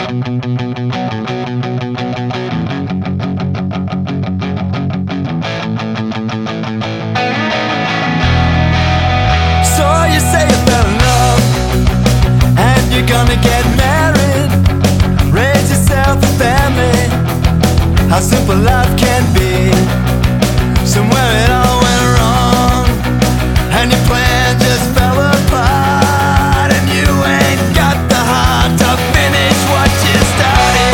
So you say you fell in love, and you're gonna get married, raise yourself a family. How simple life can be. Somewhere it all went wrong, and your plan just fell apart, and you ain't got the heart to finish what you started.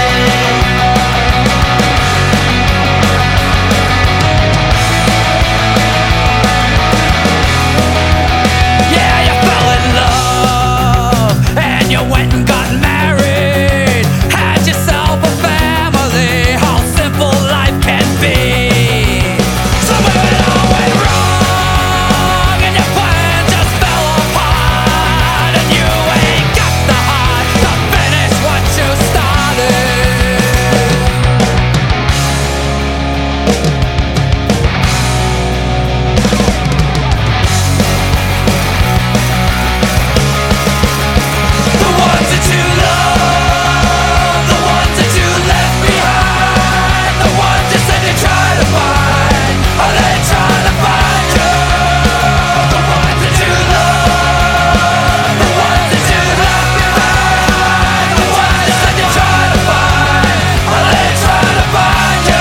Yeah, you fell in love, and you went and got married, had yourself a family. How simple life can be. Somewhere it all went wrong, and your plan just fell apart, and you ain't got the heart to finish what you started. The ones that you love, the ones that you left behind, the ones you said you try to find, are they trying to find you? The ones that you love, the ones that you left behind, the ones you said you try to find, are they trying to find you?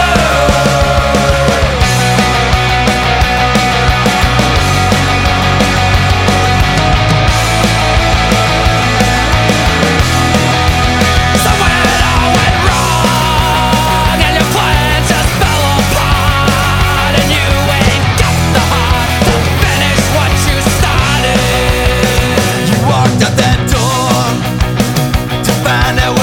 Somewhere it all went wrong, and your plans just fell apart, and you ain't got the heart to finish what you started. You walked out that door to find out